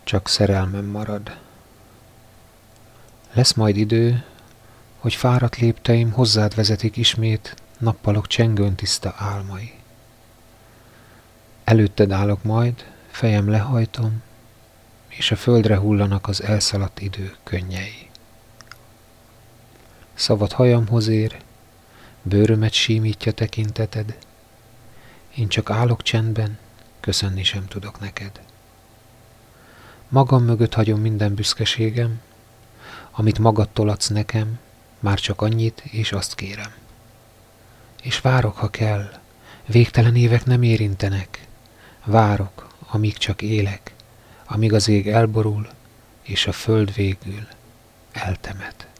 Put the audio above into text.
csak szerelmem marad. Lesz majd idő, hogy fáradt lépteim hozzád vezetik ismét nappalok csengőn tiszta álmai. Előtted állok majd, fejem lehajtom, és a földre hullanak az elszaladt idő könnyei. Szavad hajamhoz ér, bőrömet símítja tekinteted, én csak állok csendben, köszönni sem tudok neked. Magam mögött hagyom minden büszkeségem, amit magadtól adsz nekem, már csak annyit, és azt kérem. És várok, ha kell, végtelen évek nem érintenek, várok, amíg csak élek, amíg az ég elborul, és a föld végül eltemet.